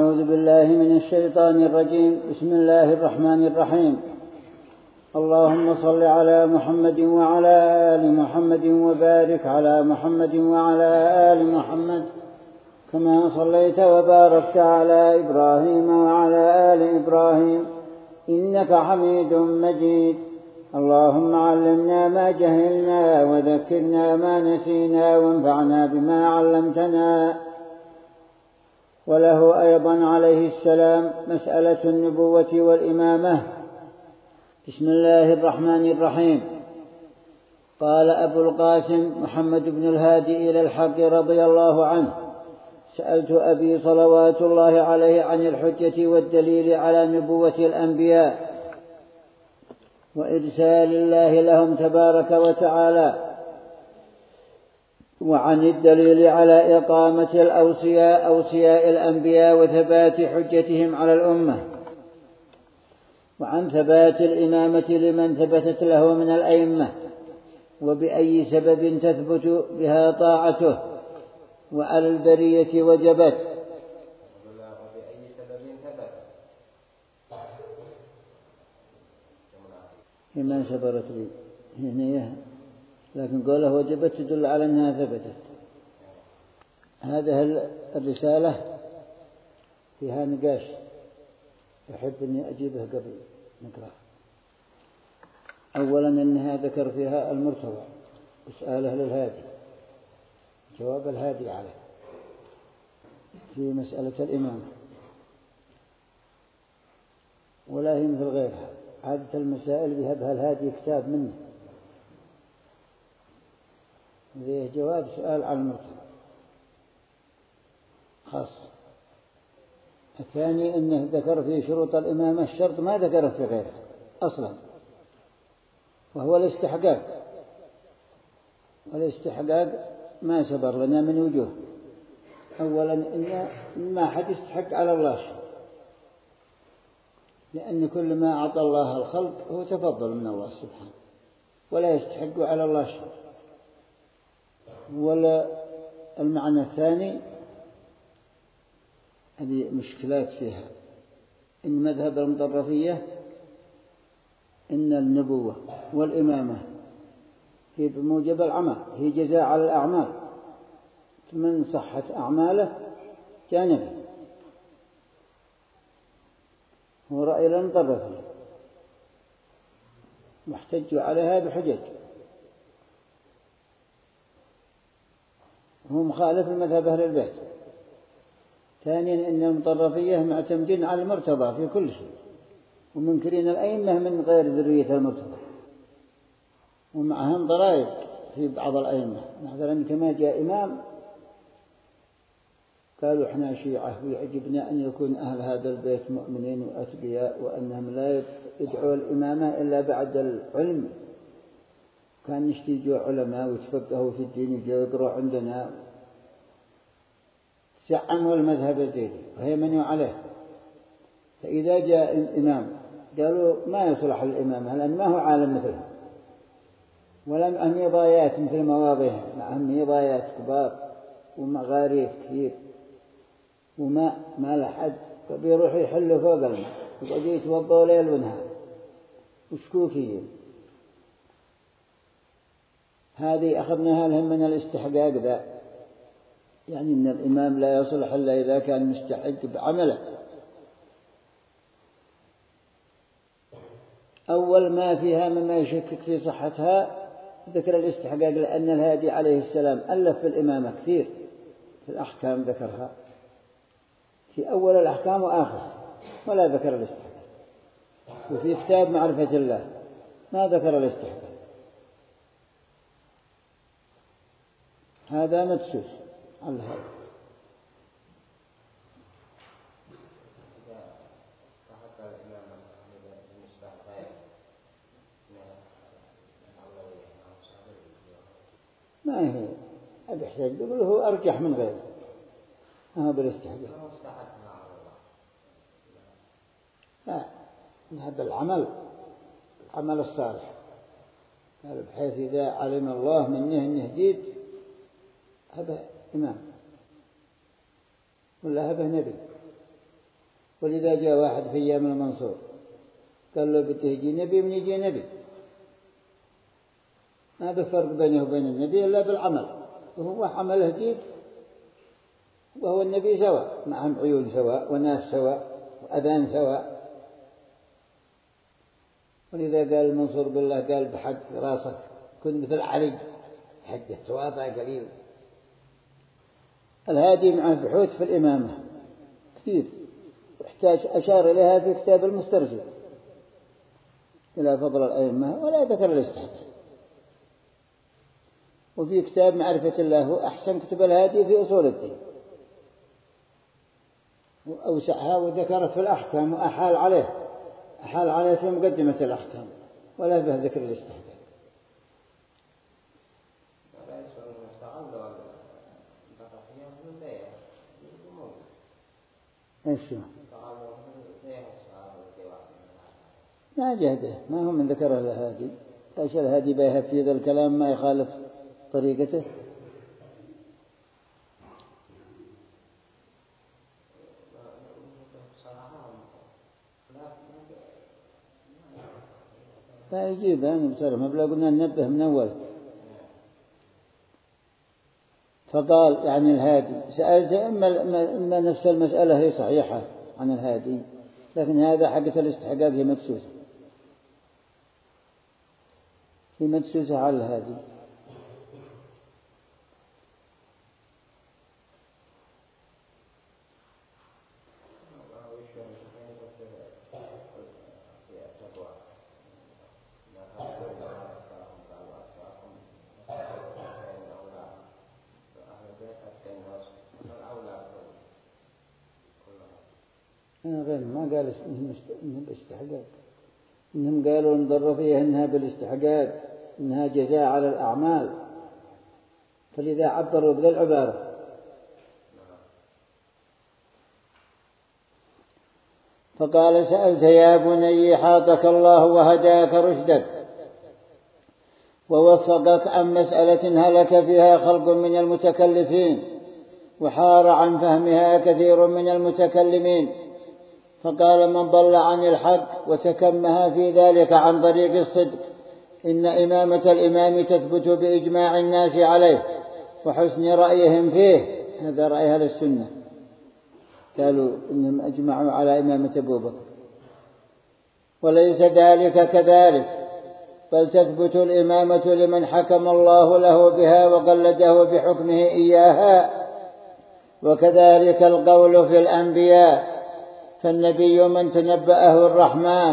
أعوذ بالله من الشيطان الرجيم. بسم الله الرحمن الرحيم. اللهم صل على محمد وعلى آل محمد وبارك على محمد وعلى آل محمد كما صليت وباركت على إبراهيم وعلى آل إبراهيم إنك حميد مجيد. اللهم علمنا ما جهلنا وذكرنا ما نسينا وانفعنا بما علمتنا. وله أيضا عليه السلام مسألة النبوة والإمامة. بسم الله الرحمن الرحيم. قال أبو القاسم محمد بن الهادي إلى الحق رضي الله عنه: سألت أبي صلوات الله عليه عن الحجة والدليل على نبوة الأنبياء وإرسال الله لهم تبارك وتعالى، وعن الدليل على إقامة أوصياء الأنبياء وثبات حجتهم على الأمة، وعن ثبات الإمامة لمن ثبتت له من الأئمة، وبأي سبب تثبت بها طاعته، وعلى البرية وجبت. ما سبرت لي هنا، لكن قوله وجبت تدل على أنها ثبتت. هذه الرسالة فيها نقاش أحب أني أجيبه قبل نقرأ. أولا أنها ذكر فيها المرتضى وسؤاله للهادي، جواب الهادي عليه في مسألة الإمامة، ولا هي مثل غيرها. عادة المسائل بهبها الهادي كتاب منه، ذي جواب سؤال عن المرتضى خاص. الثاني أنه ذكر في شروط الإمامة الشرط ما ذكره في غيره أصلا، وهو الاستحقاق. والاستحقاق ما سبر لنا من وجوه. أولا إن ما حد يستحق على الله شيء، لأن كل ما أعطى الله الخلق هو تفضل من الله سبحانه، ولا يستحق على الله شيء. ولا المعنى الثاني هذه مشكلات فيها، إن مذهب المطرفية إن النبوة والإمامة هي بموجب العمل، هي جزاء على الأعمال، من صحت أعماله جانبه. هو رأي المطرفية محتج عليها بحجج، هو مخالف المذهب أهل البيت. ثانيا إن المطرفية معتمدين على المرتضى في كل شيء، ومنكرين الأئمة من غير ذرية المرتضى، ومعهم ضرائب في بعض الأئمة. مثلا كما جاء إمام قالوا إحنا شيعة ويعجبنا أن يكون أهل هذا البيت مؤمنين وأتقياء، وأنهم لا يدعوا الإمامة إلا بعد العلم. كان يشتيجوا علماء ويتفقهوا في الدين يجوا يقرأوا عندنا، زعموا المذهب الزيدي وهيمنوا عليه. فإذا جاء الإمام قالوا ما يصلح الإمامة لأن ما هو عالم مثلهم، ولا معهم مضايات مثل مواضيهم، معهم مضايات كبار ومغاريف كثير وما لحد، فبيروحوا يحلوا فوق الماء ويقعدوا يتوضوا ليل ونهار وشكوكيين. هذه أخذناها لهم من الاستحقاق ذا، يعني أن الإمام لا يصلح إلا إذا كان مستحق بعمله. أول ما فيها مما يشكك في صحتها ذكر الاستحقاق، لأن الهادي عليه السلام ألف في الإمامة كثير في الأحكام، ذكرها في أول الأحكام وآخر، ولا ذكر الاستحقاق. وفي كتاب معرفة الله ما ذكر الاستحقاق. هذا مدسوس على هذا. ما هي أبي حسين يقول هو أرجح من غيره، ما هو بالاستحقاق. لا، هذا العمل الصالح، قال بحيث إذا علم الله منه أنه جيد هذا إمام ولا هذا نبي. ولذا جاء واحد في أيام المنصور قال له بتهجي نبي من يجي نبي، ما بفرق بينه وبين النبي إلا بالعمل، وهو عمله جيد وهو النبي سواء، معهم عيون سواء وناس سواء وأذان سواء. ولذا قال المنصور بالله قال بحق راسك كن مثل علي، حقه تواضع قليل. الهادي معه بحوث في الإمامة كثير، واحتاج أشار إليها في كتاب المسترشد إلى فضل الأئمة ولا ذكر الاستحقاق. وفي كتاب معرفة الله هو أحسن كتب الهادي في أصول الدين، وأوسعها وذكر في الأحكام وأحال عليه في مقدمة الأحكام ولا به ذكر الاستحقاق. ايش ما جهده، ما هو من ذكره الهادي. ايش الهادي بيها في ذا الكلام ما يخالف طريقته. لا يجيب يعني بصراحة ما بلا قلنا ننبه من أول. فقال يعني الهادي سألت إما نفس المسألة هي صحيحة عن الهادي، لكن هذا حقة الاستحقاق هي مدسوسة على الهادي. غير ما قال إنهم بالاستحقاق، إنهم قالوا نضر فيها إنها بالاستحقاق، إنها جزاء على الأعمال، فلذا عبروا بذا العبارة. فقال سألت يا بني حاطك الله وهداك رشدك ووفقك عن مسألة هلك فيها خلق من المتكلفين وحار عن فهمها كثير من المتكلمين. فقال من ضل عن الحق وتكمها في ذلك عن طريق الصدق إن إمامة الإمام تثبت بإجماع الناس عليه وحسن رأيهم فيه. هذا رأي أهل السنة، قالوا إنهم أجمعوا على إمامة أبو بكر، وليس ذلك كذلك، بل تثبت الإمامة لمن حكم الله له بها وقلده بحكمه إياها. وكذلك القول في الأنبياء، فالنبي من تنبأه الرحمن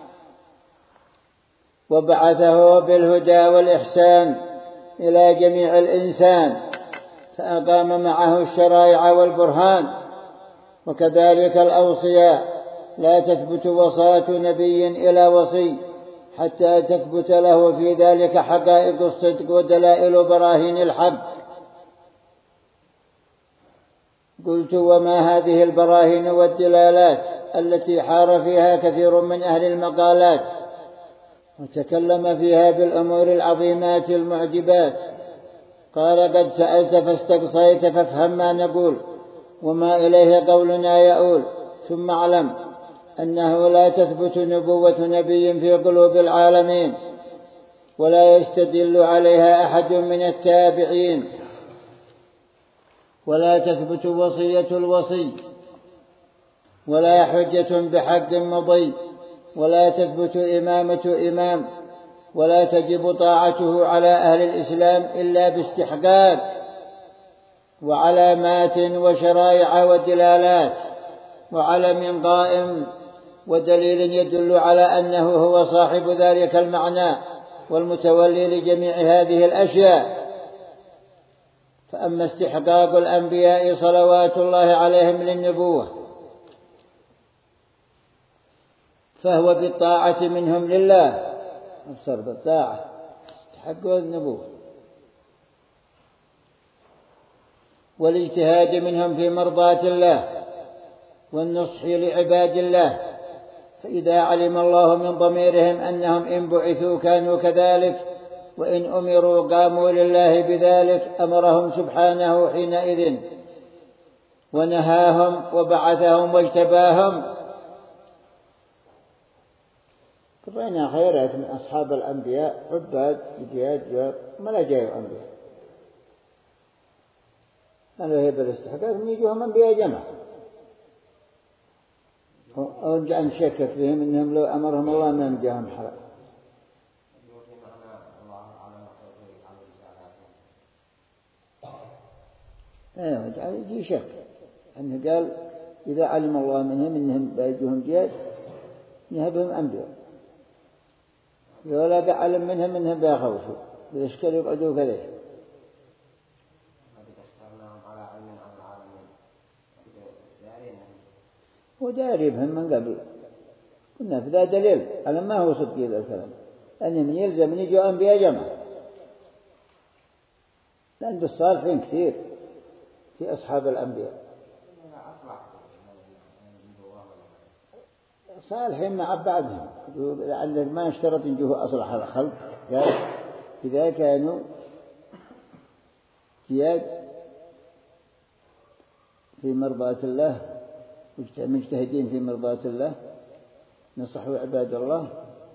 وبعثه بالهدى والإحسان إلى جميع الإنسان فأقام معه الشرائع والبرهان. وكذلك الأوصياء لا تثبت وصاة نبي إلى وصي حتى تثبت له في ذلك حقائق الصدق ودلائل براهين الحق. قلت وما هذه البراهين والدلالات التي حار فيها كثير من أهل المقالات وتكلم فيها بالأمور العظيمات المعجبات؟ قال قد سألت فاستقصيت فافهم ما نقول وما إليه قولنا يؤول. ثم اعلم أنه لا تثبت نبوة نبي في قلوب العالمين ولا يستدل عليها أحد من التابعين، ولا تثبت وصية الوصي، ولا حجة بحق مضي، ولا تثبت إمامة إمام، ولا تجب طاعته على أهل الإسلام إلا باستحقاق وعلامات وشرائع ودلالات وعلم قائم ودليل يدل على أنه هو صاحب ذلك المعنى والمتولي لجميع هذه الأشياء. فأما استحقاق الأنبياء صلوات الله عليهم للنبوة فهو بالطاعة منهم لله، أبصر بالطاعة استحقوا النبوة، والاجتهاد منهم في مرضاة الله والنصح لعباد الله. فإذا علم الله من ضميرهم أنهم إن بعثوا كانوا كذلك وإن أمروا قاموا لله بذلك أمرهم سبحانه حينئذ ونهاهم وبعثهم واجتباهم. رأينا خيرات من أصحاب الأنبياء عباد جياد ما لا جاءوا أنبياء، قالوا هي بالاستحقاق من يجوهم أنبياء جمع، أو أن شكك فيهم إنهم لو أمرهم الله ما يمجاهم حرام. يجي شك أنه قال إذا علم الله منهم إنهم بيجوهم جياد يهبهم أنبياء، ولا بعلم منهم إنهم بيخوفوا بيشكلوا يقعدوا كذا. وداري بهم من قبل، كنا في ذا دليل على ما هو صدق هذا الكلام، أن من يلزم من يجوا أنبياء جمع، لأن بالصالحين كثير في أصحاب الأنبياء صالحين مع بعضهم، لعل ما اشترط يجوه أصلح الخلق، قال إذا كانوا جياد في مرضاة الله مجتهدين في مرضاة الله نصحوا عباد الله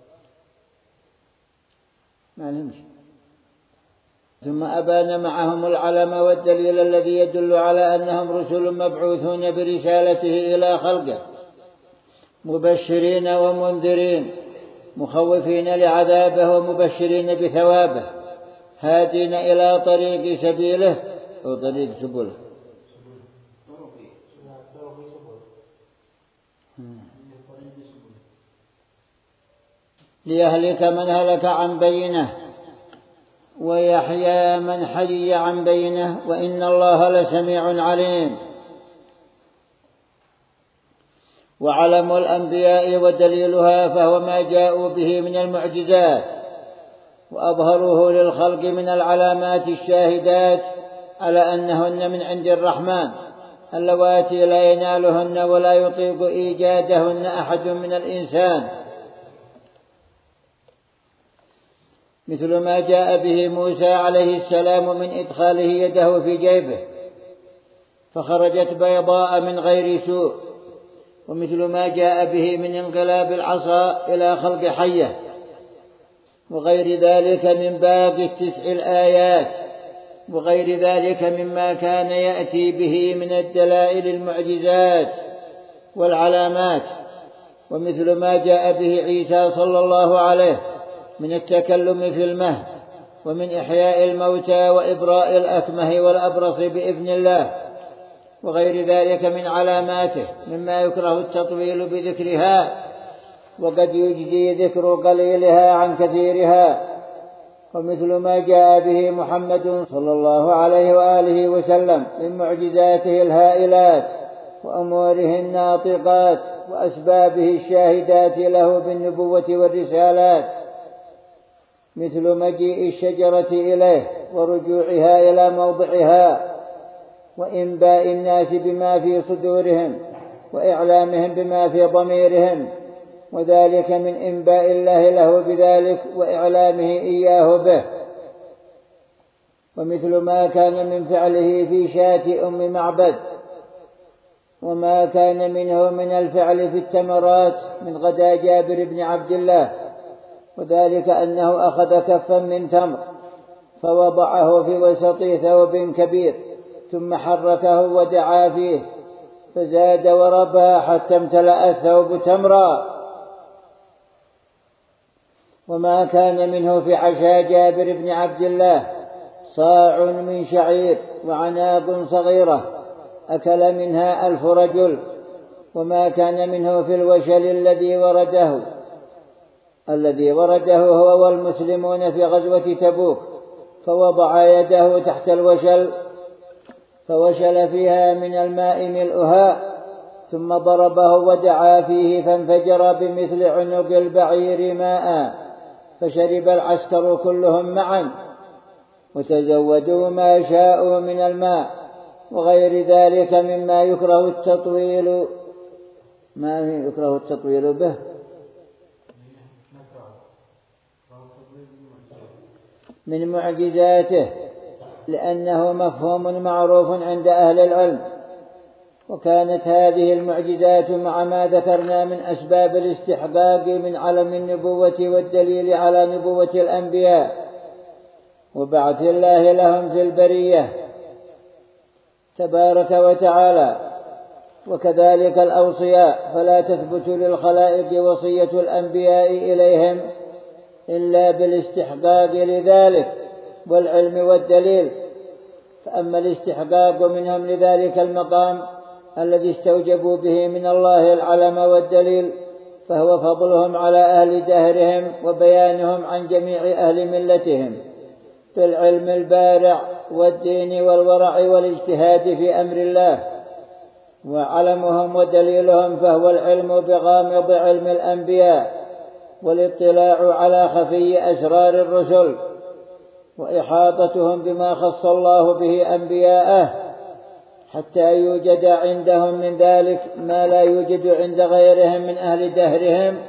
ما نمشي. ثم أبان معهم العلم والدليل الذي يدل على أنهم رسل مبعوثون برسالته إلى خلقه مبشرين ومنذرين مخوفين لعذابه ومبشرين بثوابه هادين إلى طريق سبيله أو طريق سبله ليهلك من هلك عن بينه ويحيى من حي عن بينه وإن الله لسميع عليم. وعلم الأنبياء ودليلها فهو ما جاءوا به من المعجزات وأظهروه للخلق من العلامات الشاهدات على أنهن من عند الرحمن اللواتي لا ينالهن ولا يطيق إيجادهن أحد من الإنسان، مثل ما جاء به موسى عليه السلام من إدخاله يده في جيبه فخرجت بيضاء من غير سوء، ومثل ما جاء به من انقلاب العصا إلى خلق حية، وغير ذلك من باقي 9 الآيات، وغير ذلك مما كان يأتي به من الدلائل المعجزات والعلامات، ومثل ما جاء به عيسى صلى الله عليه من التكلم في المهد ومن إحياء الموتى وإبراء الأكمه والأبرص بإذن الله، وغير ذلك من علاماته مما يكره التطويل بذكرها وقد يجزي ذكر قليلها عن كثيرها، ومثل ما جاء به محمد صلى الله عليه وآله وسلم من معجزاته الهائلات وأموره الناطقات وأسبابه الشاهدات له بالنبوة والرسالات، مثل مجيء الشجرة إليه ورجوعها إلى موضعها وإنباء الناس بما في صدورهم وإعلامهم بما في ضميرهم، وذلك من إنباء الله له بذلك وإعلامه إياه به، ومثل ما كان من فعله في شاة أم معبد وما كان منه من الفعل في التمرات من غدا جابر بن عبد الله، وذلك أنه أخذ كفا من تمر فوضعه في وسط ثوب كبير ثم حركه ودعا فيه فزاد وربى حتى امتلأ الثوب تمرا، وما كان منه في عشاء جابر بن عبد الله صاع من شعير وعناق صغيرة أكل منها 1000 رجل، وما كان منه في الوشل الذي ورده هو والمسلمون في غزوة تبوك فوضع يده تحت الوشل فوشل فيها من الماء ملؤها ثم ضربه ودعا فيه فانفجر بمثل عنق البعير ماء فشرب العسكر كلهم معا وتزودوا ما شاءوا من الماء، وغير ذلك مما يكره التطويل به من معجزاته، لأنه مفهوم معروف عند أهل العلم وكانت هذه المعجزات مع ما ذكرنا من أسباب الاستحقاق من علم النبوة والدليل على نبوة الأنبياء وبعث الله لهم في البرية تبارك وتعالى. وكذلك الأوصياء، فلا تثبت للخلائق وصية الأنبياء إليهم إلا بالاستحقاق لذلك والعلم والدليل. فأما الاستحقاق منهم لذلك المقام الذي استوجبوا به من الله العلم والدليل فهو فضلهم على أهل دهرهم وبيانهم عن جميع أهل ملتهم في العلم البارع والدين والورع والاجتهاد في أمر الله. وعلمهم ودليلهم فهو العلم بغامض علم الأنبياء والاطلاع على خفي أسرار الرسل وإحاطتهم بما خص الله به أنبياءه حتى يوجد عندهم من ذلك ما لا يوجد عند غيرهم من أهل دهرهم،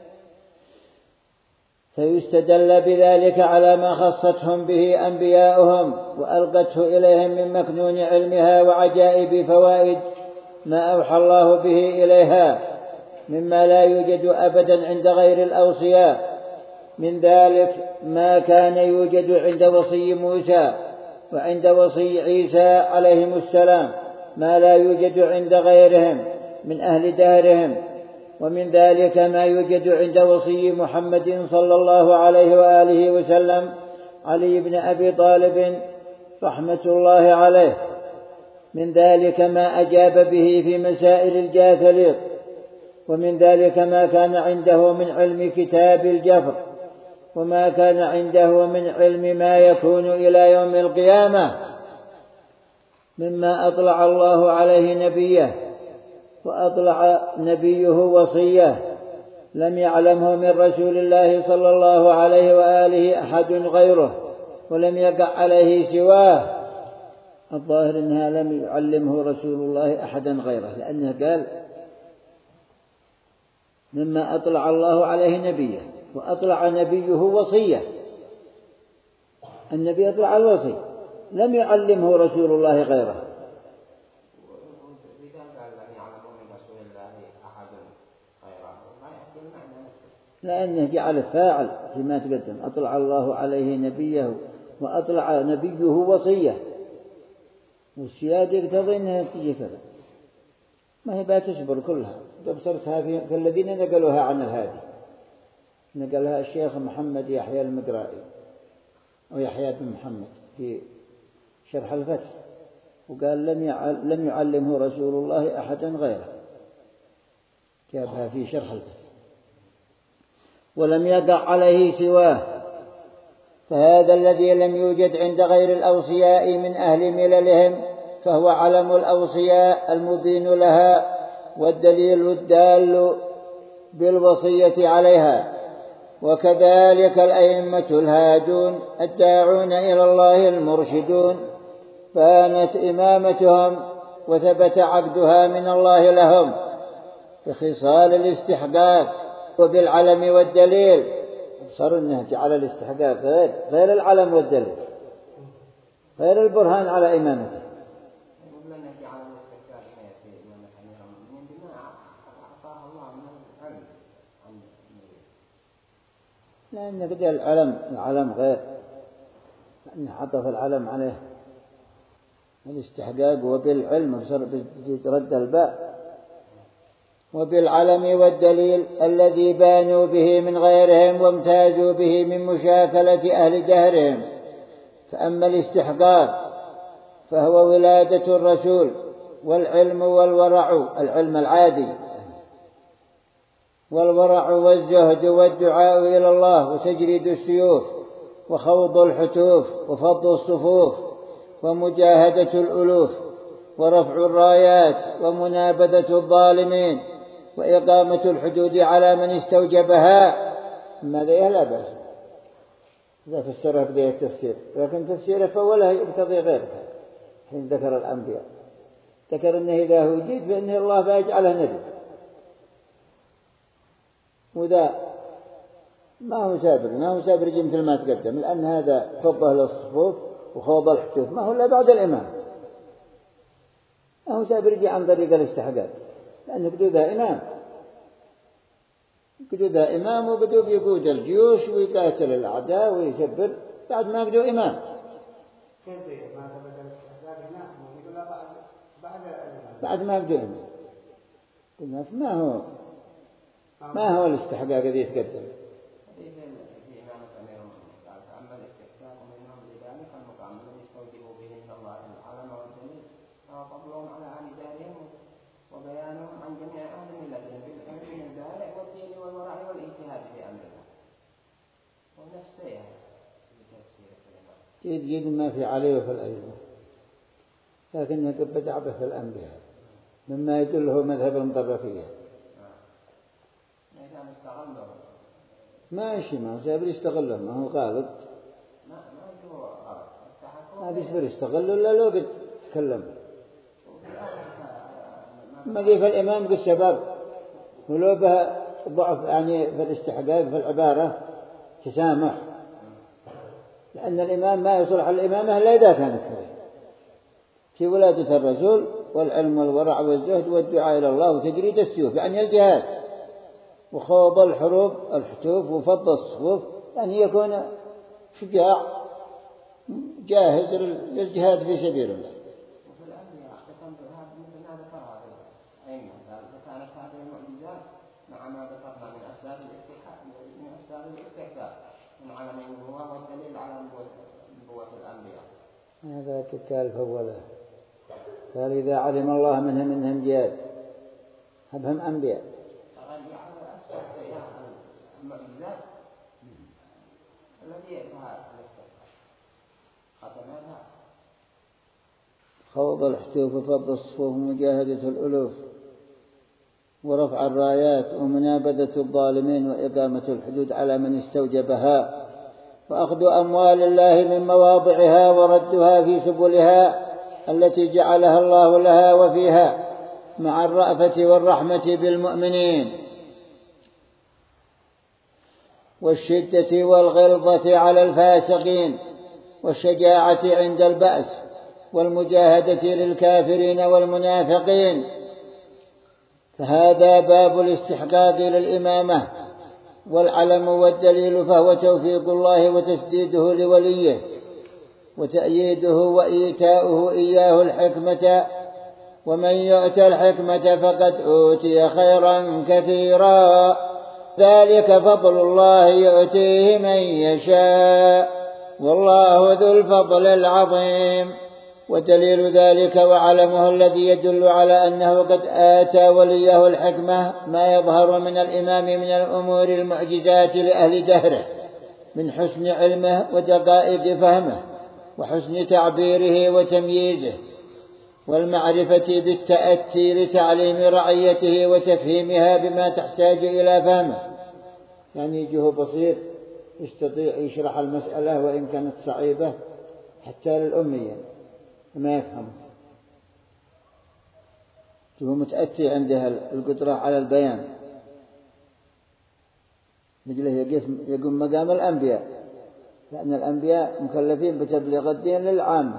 فيستدل بذلك على ما خصتهم به أنبياؤهم وألقته إليهم من مكنون علمها وعجائب فوائد ما أوحى الله به إليها مما لا يوجد أبدا عند غير الأوصياء. من ذلك ما كان يوجد عند وصي موسى وعند وصي عيسى عليهم السلام ما لا يوجد عند غيرهم من أهل دارهم. ومن ذلك ما يوجد عند وصي محمد صلى الله عليه وآله وسلم علي بن أبي طالب رحمة الله عليه. من ذلك ما أجاب به في مسائل الجاثليق. ومن ذلك ما كان عنده من علم كتاب الجفر وما كان عنده من علم ما يكون إلى يوم القيامة مما أطلع الله عليه نبيه وأطلع نبيه وصيه لم يعلمه من رسول الله صلى الله عليه وآله أحد غيره ولم يقع عليه سواه. الظاهر أنها لم يعلمه رسول الله أحدا غيره، لأنه قال مما أطلع الله عليه نبيه وأطلع نبيه وصيه. النبي أطلع الوصي لم يعلمه رسول الله غيره. لأنه جعل فاعل فيما تقدم، أطلع الله عليه نبيه وأطلع نبيه وصيه، والسياد يقتضي أنها تجي كذا، ما هي بتصبر كلها. تبصرتها في الذين نقلوها عن الهادي، نقلها الشيخ محمد يحيى المقرائي أو يحيى بن محمد في شرح الفتح، وقال لم يعلمه رسول الله أحدا غيره، جابها في شرح الفتح. ولم يقع عليه سواه، فهذا الذي لم يوجد عند غير الأوصياء من أهل مللهم فهو علم الأوصياء المبين لها والدليل الدال بالوصية عليها. وكذلك الأئمة الهادون الداعون إلى الله المرشدون فانت إمامتهم وثبت عقدها من الله لهم بخصال الاستحقاق وبالعلم والدليل. صار النهج على الاستحقاق غير العلم والدليل، غير البرهان على إمامته. لأن بدأ العلم غير، لأن عطف العلم عليه الاستحقاق وبالعلم رد الباء. وبالعلم والدليل الذي بانوا به من غيرهم وامتازوا به من مشاكلة أهل دهرهم. فأما الاستحقاق فهو ولادة الرسول والعلم والورع، العلم العادي والورع والزهد والدعاء إلى الله وتجريد السيوف وخوض الحتوف وفض الصفوف ومجاهدة الألوف ورفع الرايات ومنابذة الظالمين وإقامة الحدود على من استوجبها. ماذا لا بأس إذا فسرها بداية التفسير، لكن تفسيره فأوله يقتضي غيرها. حين ذكر الأنبياء ذكر أنه إذا وجد فإن الله بيجعله نبي، وذا ما هو سابر يجي مثل ما تقدم، لأن هذا فضه للصفوف وخوض الحتوف ما هو إلا بعد الإمام. أو تبرجي عن طريق الاستحقاق، لأنه قدو ذا إمام وقدو بيقود الجيوش ويقاتل الأعداء ويشبر بعد ما قدو إمام. بعد ما قدو إمام قلنا ما هو الاستحقاق الذي يتقدم. فضلهم على رجالهم وبيانهم عن جميع أهل ملتهم بالعلم البارع والدين والورع والاجتهاد في أمرنا ونفس جيد ما في عليه وفي الأئمة، لكنه قد عبث الأنبياء مما يدله مذهب المطرفية. ماشي ما سيبر يستغله، ما هو غالط، ما بيسبر يستغله إلا لو قد تكلم. ما قيل الإمام بالسبب ولو به ضعف يعني في الاستحقاق في العبارة تسامح، لأن الإمام ما يصلح الإمامة إلا إذا كان كذلك في ولادة الرسول والعلم والورع والزهد والدعاء إلى الله وتجريد السيوف يعني الجهاد وخوض الحروب الحتوف وفض الصفوف، يعني يكون شجاع جاهز للجهاد في سبيل الله. مع ما ذكرنا من أسباب الاستحقاق من علم النبوة والدليل على نبوة الأنبياء. هذا كتال فوله قال إذا علم الله منهم جهاد هبهم أنبياء. المعجزات الذي يعرفها الاستحقاق ختمها خوض الحتوف وفض الصفوف ومجاهدة الألوف ورفع الرايات ومنابذة الظالمين وإقامة الحدود على من استوجبها وأخذ أموال الله من مواضعها وردها في سبلها التي جعلها الله لها وفيها مع الرأفة والرحمة بالمؤمنين والشدة والغلظة على الفاسقين والشجاعة عند البأس والمجاهدة للكافرين والمنافقين. فهذا باب الاستحقاق للإمامة والعلم والدليل، فهو توفيق الله وتسديده لوليه وتأييده وإيتاؤه إياه الحكمة، ومن يؤت الحكمة فقد أوتي خيرا كثيرا، ذلك فضل الله يؤتيه من يشاء والله ذو الفضل العظيم. ودليل ذلك وعلمه الذي يدل على أنه قد آتى وليه الحكمة ما يظهر من الإمام من الأمور المعجزات لأهل دهره من حسن علمه ودقائق فهمه وحسن تعبيره وتمييزه والمعرفة بالتأتي لتعليم رعيته وتفهيمها بما تحتاج إلى فهمه، يعني يجيه بصير يستطيع يشرح المسألة وإن كانت صعيبة حتى للأميين ما يفهم، هو متأتي عندها القدرة على البيان نجله يقوم مقام الأنبياء، لأن الأنبياء مكلفين بتبليغ الدين للعامة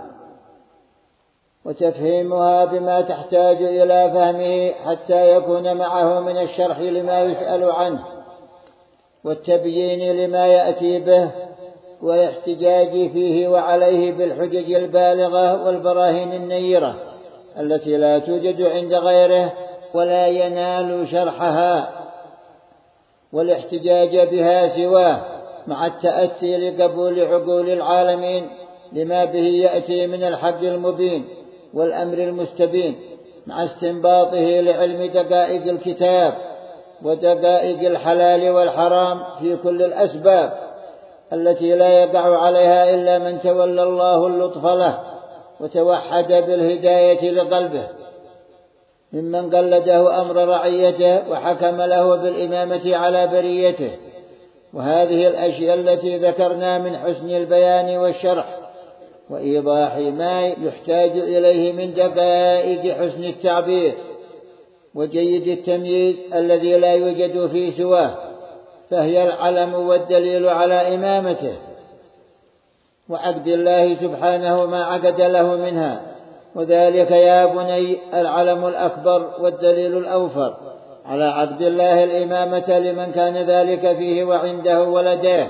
وتفهيمها بما تحتاج إلى فهمه حتى يكون معه من الشرح لما يسأل عنه والتبيين لما يأتي به والاحتجاج فيه وعليه بالحجج البالغة والبراهين النيرة التي لا توجد عند غيره ولا ينال شرحها والاحتجاج بها سواه، مع التأتي لقبول عقول العالمين لما به يأتي من الحق المبين والأمر المستبين، مع استنباطه لعلم دقائق الكتاب ودقائق الحلال والحرام في كل الأسباب التي لا يقع عليها إلا من تولى الله اللطف له وتوحد بالهداية لقلبه ممن قلده أمر رعيته وحكم له بالإمامة على بريته. وهذه الأشياء التي ذكرنا من حسن البيان والشرح وإيضاح ما يحتاج إليه من دقائق حسن التعبير وجيد التمييز الذي لا يوجد في سواه، فهي العلم والدليل على إمامته وعقد الله سبحانه ما عقد له منها وذلك يا بني العلم الأكبر والدليل الأوفر على عبد الله الإمامة لمن كان ذلك فيه وعنده ولديه.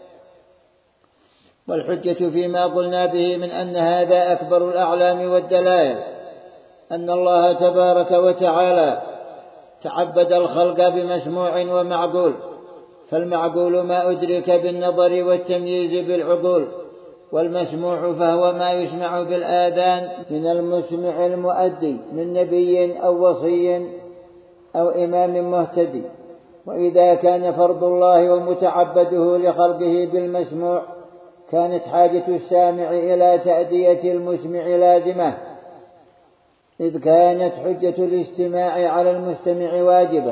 والحجة فيما قلنا به من أن هذا أكبر الأعلام والدلائل أن الله تبارك وتعالى تعبد الخلق بمسموع ومعقول، فالمعقول ما أدرك بالنظر والتمييز بالعقول، والمسموع فهو ما يسمع بالآذان من المسمع المؤدي من نبي أو وصي أو إمام مهتدي. وإذا كان فرض الله ومتعبده لخلقه بالمسموع كانت حاجة السامع إلى تأدية المسمع لازمة، إذ كانت حجة الاستماع على المستمع واجبة.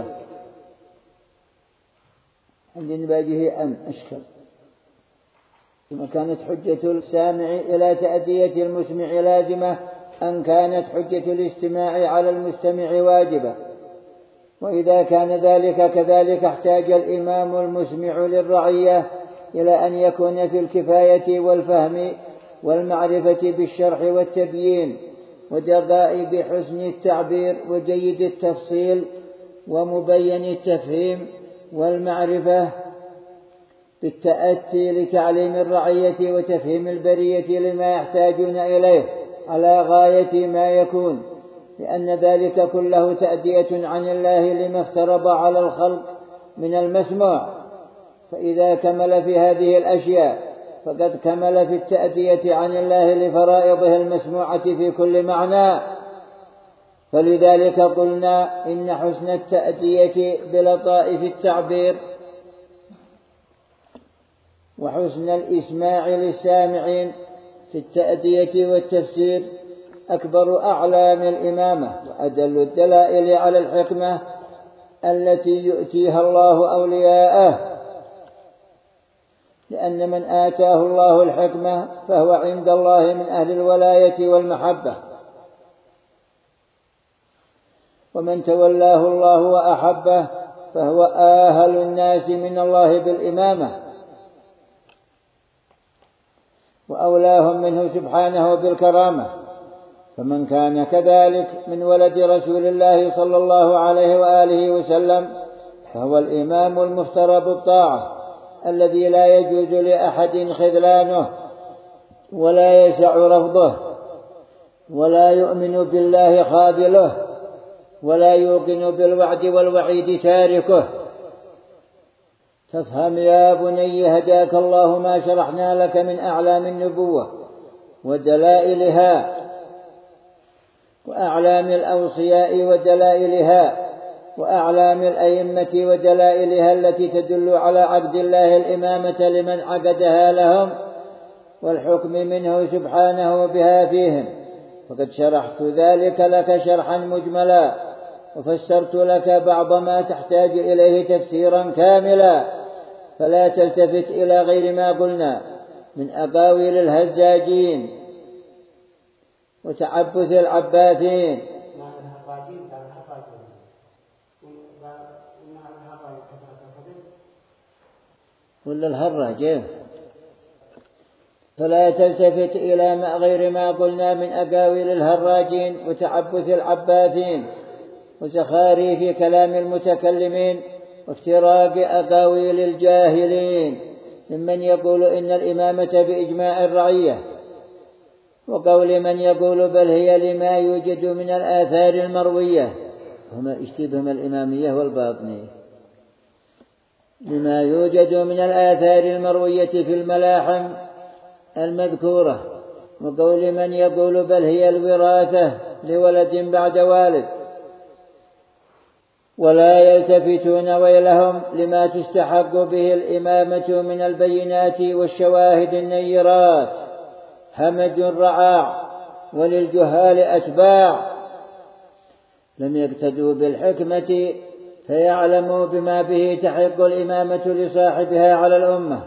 عندنا باجه أشكل إذا كانت حجة السامع إلى تأدية المسمع لازمة أن كانت حجة الاستماع على المستمع واجبة. وإذا كان ذلك كذلك احتاج الإمام المسمع للرعية إلى أن يكون في الكفاية والفهم والمعرفة بالشرح والتبيين ودقائق حسن التعبير وجيد التفصيل ومبين التفهيم والمعرفة بالتأتي لتعليم الرعية وتفهيم البرية لما يحتاجون إليه على غاية ما يكون، لأن ذلك كله تأدية عن الله لما افترض على الخلق من المسموع. فإذا كمل في هذه الأشياء فقد كمل في التأدية عن الله لفرائضه المسموعة في كل معنى. فلذلك قلنا إن حسن التأدية بلطائف التعبير وحسن الإسماع للسامعين في التأدية والتفسير أكبر أعلام الإمامة وأدل الدلائل على الحكمة التي يؤتيها الله أولياءه، لأن من آتاه الله الحكمة فهو عند الله من أهل الولاية والمحبة، ومن تولاه الله وأحبه فهو آهل الناس من الله بالإمامة وأولاهم منه سبحانه بالكرامة. فمن كان كذلك من ولد رسول الله صلى الله عليه وآله وسلم فهو الإمام المفترى بالطاعة الذي لا يجوز لأحد خذلانه ولا يسع رفضه ولا يؤمن بالله خاذله ولا يوقن بالوعد والوعيد تاركه. فافهم يا بني هداك الله ما شرحنا لك من أعلام النبوة ودلائلها وأعلام الأوصياء ودلائلها وأعلام الأئمة ودلائلها التي تدل على عقد الله الإمامة لمن عقدها لهم والحكم منه سبحانه بها فيهم. فقد شرحت ذلك لك شرحا مجملا وفسرت لك بعض ما تحتاج إليه تفسيرا كاملا، فلا تلتفت إلى غير ما قلنا من أقاويل الهزاجين وتعبث العباثين. ولا الهراجين. فلا تلتفت إلى غير ما قلنا من أقاويل الهراجين وتعبث العباثين وزخارف كلام المتكلمين وافتراق أقاويل الجاهلين ممن يقول إن الإمامة بإجماع الرعية، وقول من يقول بل هي لما يوجد من الآثار المروية، هما اشتبهم الإمامية والباطنية، لما يوجد من الآثار المروية في الملاحم المذكورة، وقول من يقول بل هي الوراثة لولد بعد والد، ولا يلتفتون ويلهم لما تستحق به الإمامة من البينات والشواهد النيرات، همج رعاع وللجهال أتباع، لم يقتدوا بالحكمة فيعلموا بما به تحق الإمامة لصاحبها على الأمة،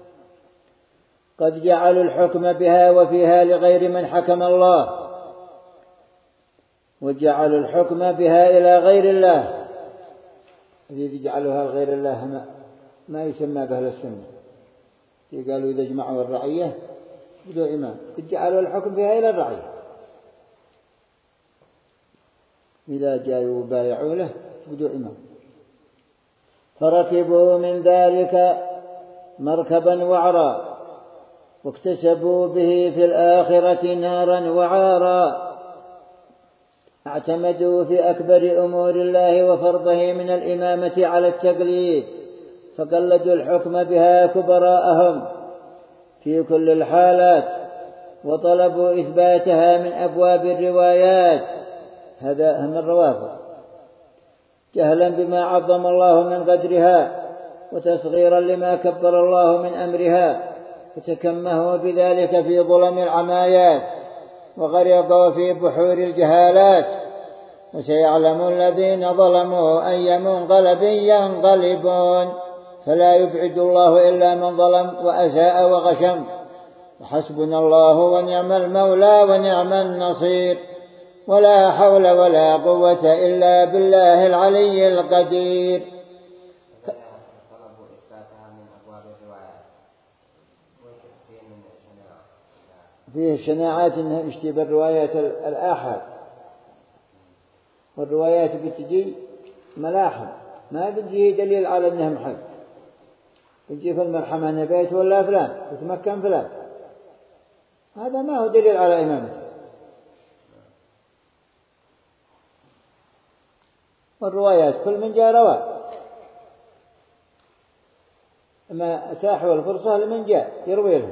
قد جعلوا الحكم بها وفيها لغير من حكم الله، وجعلوا الحكم بها إلى غير الله، الذي جعلوها لغير الله ما يسمى بأهل السنة، قالوا إذا جمعوا الرعية بدون إمام قد جعلوا الحكم بها إلى الرعية، إذا جاءوا بايعوا له بدون إمام. فركبوا من ذلك مركبا وعرا واكتسبوا به في الآخرة نارا وعارا. اعتمدوا في أكبر أمور الله وفرضه من الإمامة على التقليد، فقلدوا الحكم بها كبراءهم في كل الحالات، وطلبوا إثباتها من أبواب الروايات، هذا هم الروافض، جهلا بما عظم الله من قدرها وتصغيرا لما كبر الله من أمرها، فتكمهوا بذلك في ظلم العمايات وغرقوا في بحور الجهالات. وسيعلم الذين ظلموا أي منقلب ينقلبون، فلا يبعد الله إلا من ظلم وأساء وغشم، وحسبنا الله ونعم المولى ونعم النصير، ولا حول ولا قوة إلا بالله العلي القدير. فيه الشناعات إنها اشتبه الروايات الآحاد، والروايات بتجي ملاحظ ما بتجي دليل على أنها محل، بتجي في المرحمة نبيت ولا فلان يتمكن فلان، هذا ما هو دليل على إمامته. والروايات كل من جاء روى، ما أتاحوا الفرصة لمن جاء يروي لهم.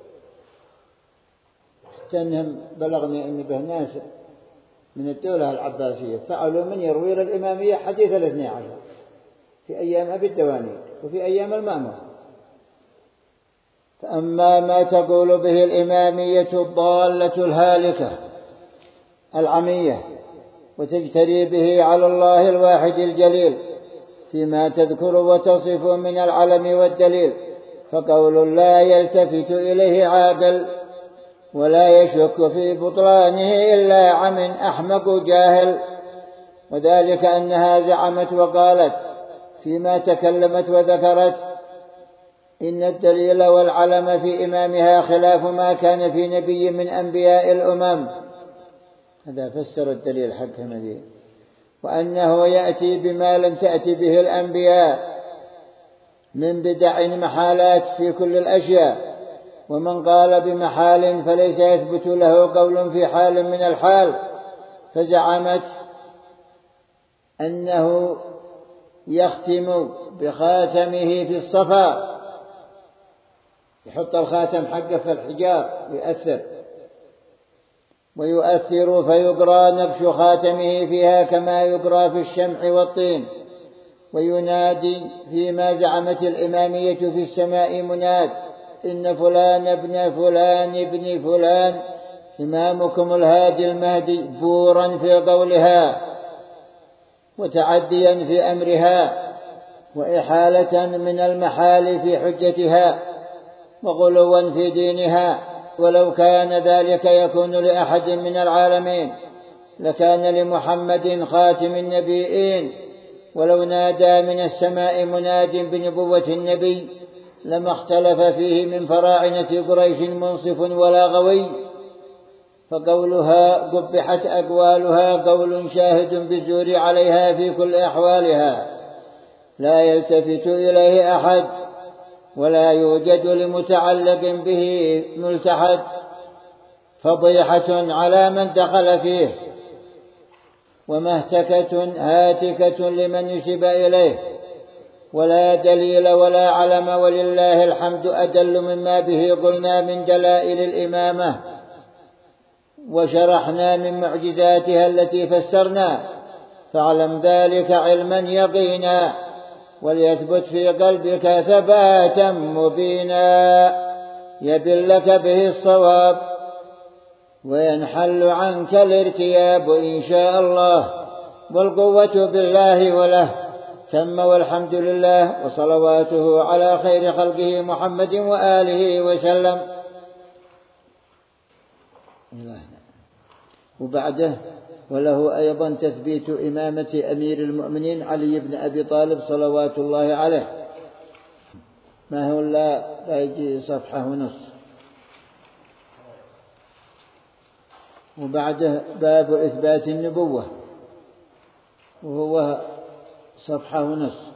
كأنهم بلغني أن به ناس من الدولة العباسية فعلوا من يروي للإمامية حديث 12 في أيام أبي الدواني وفي أيام المأمون. فأما ما تقول به الإمامية الضالة الهالكة العمية وتجتري به على الله الواحد الجليل فيما تذكر وتصف من العلم والدليل، فقول لا يلتفت إليه عاقل ولا يشك في بطلانه إلا عم أحمق جاهل. وذلك أنها زعمت وقالت فيما تكلمت وذكرت إن الدليل والعلم في إمامها خلاف ما كان في نبي من أنبياء الأمم، هذا فسر الدليل حق نبي، وأنه يأتي بما لم تأتي به الأنبياء من بدع محالات في كل الأشياء. ومن قال بمحال فليس يثبت له قول في حال من الحال، فزعمت أنه يختم بخاتمه في الصفا، يحط الخاتم حقه في الحجار ويؤثر فيقرأ نبش خاتمه فيها كما يقرأ في الشمع والطين، وينادي فيما زعمت الإمامية في السماء مناد إن فلان ابن فلان ابن فلان إمامكم الهادي المهدي، بورا في قولها وتعديا في أمرها وإحالة من المحال في حجتها وغلوا في دينها. ولو كان ذلك يكون لأحد من العالمين لكان لمحمد خاتم النبيين، ولو نادى من السماء مناد بنبوة النبي لما اختلف فيه من فراعنة قريش منصف ولا غوي. فقولها قبحت أقوالها قول شاهد بالزور عليها في كل أحوالها، لا يلتفت إليه أحد ولا يوجد لمتعلق به ملتحد، فضيحة على من دخل فيه ومهتكة هاتكة لمن يسب إليه، ولا دليل ولا علم، ولله الحمد أدل مما به قلنا من دلائل الإمامة وشرحنا من معجزاتها التي فسرنا، فاعلم ذلك علما يقينا وليثبت في قلبك ثباتا مبينا يبن لك به الصواب وينحل عنك الارتياب إن شاء الله، والقوة بالله وله تم، والحمد لله وصلواته على خير خلقه محمد وآله وسلم. وبعده وله أيضا تثبيت إمامة أمير المؤمنين علي بن أبي طالب صلوات الله عليه، ما هو لا يجي صفحة ونص. وبعده باب إثبات النبوة، وهو صفحة ونصف.